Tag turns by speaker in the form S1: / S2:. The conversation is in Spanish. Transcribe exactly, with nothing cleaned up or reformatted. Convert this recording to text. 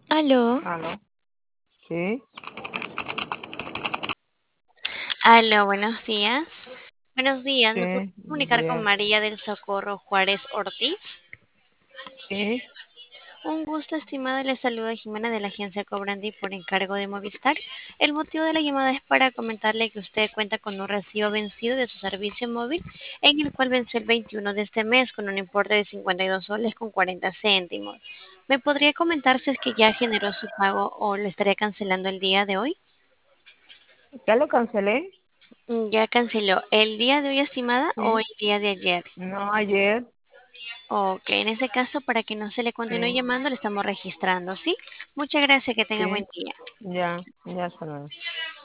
S1: Aló,
S2: Aló, sí,
S1: aló, buenos días. Buenos días, ¿me puedo
S2: sí, buenos
S1: comunicar con
S2: días,
S1: María del Socorro Juárez Ortiz?
S2: sí,
S1: Un gusto, estimada, le saluda Jimena de la agencia Cobrandi por encargo de Movistar. El motivo de la llamada es para comentarle que usted cuenta con un recibo vencido de su servicio móvil, en el cual venció el veintiuno de este mes con un importe de cincuenta y dos soles con cuarenta céntimos. ¿Me podría comentar si es que ya generó su pago o lo estaría cancelando el día de hoy?
S2: ya lo cancelé,
S1: Mm, ¿Ya canceló el día de hoy, estimada, o el
S2: sí,
S1: día de ayer?
S2: no ayer,
S1: Ok, en ese caso, para que no se le continúe
S2: sí,
S1: llamando, le estamos registrando, ¿sí? Muchas gracias, que tenga buen
S2: sí,
S1: día.
S2: ya, ya se lo